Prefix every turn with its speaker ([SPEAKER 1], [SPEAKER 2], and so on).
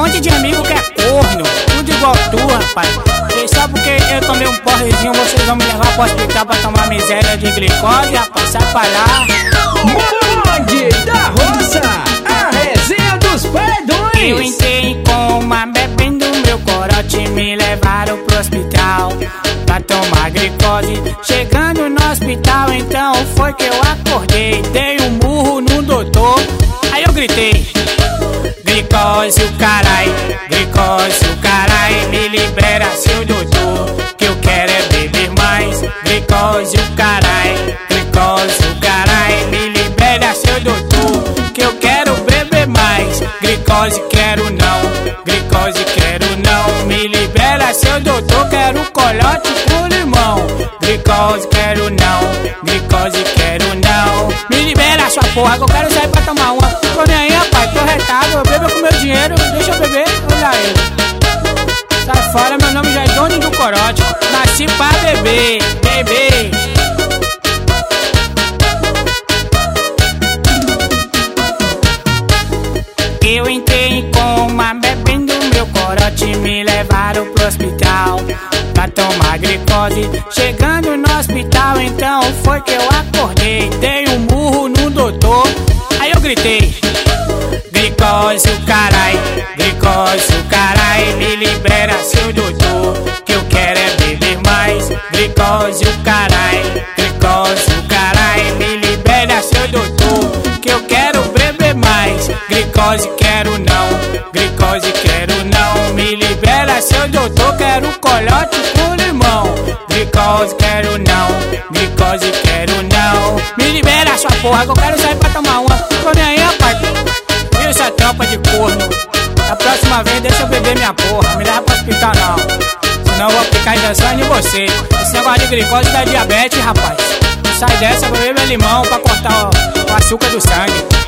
[SPEAKER 1] monte de amigo que é corno, tudo igual tu, rapaz. E só porque eu tomei um porrezinho, vocês vão me levar pro hospital pra tomar miséria de glicose, rapaz, sai pra lá.
[SPEAKER 2] Bonde da Roça, a resenha dos paredões.
[SPEAKER 1] Eu entrei em coma, bebendo meu corote, me levaram pro hospital pra tomar glicose. Chegando no hospital, então foi que eu acordei. Dei um murro no doutor, aí eu gritei: glicose o carai, me libera seu doutor, que eu quero é beber mais. Glicose o carai, me libera seu doutor, que eu quero beber mais. Glicose quero não, me libera seu doutor, quero colote com limão. Glicose quero não, me libera sua porra, que eu quero sair pra tomar uma. Tô nem aí, rapaz, tô retado, eu bebo com meu dinheiro, deixa eu beber, olha ele. Sai fora, meu nome já é dono do corote, nasci pra beber. Eu entrei em coma, bebendo meu corote, me levaram pro hospital pra tomar glicose. Chegando no hospital, então foi que eu acordei. Dei um murro no doutor, aí eu gritei: glicose o carai, me libera seu doutor, que eu quero é beber mais. Glicose o carai, me libera seu doutor, que eu quero beber mais. Glicose quero não, me libera seu doutor, quero colote com limão. Glicose quero não, me libera sua porra, que eu quero sair pra tomar uma. Tô nem aí, rapaz, viu essa trampa de corno? Da próxima vez deixa eu beber minha porra, me leva pro hospital não, senão eu vou ficar dançando em você. Esse negócio de glicose dá diabetes, rapaz. Sai dessa, vou beber limão pra cortar o açúcar do sangue.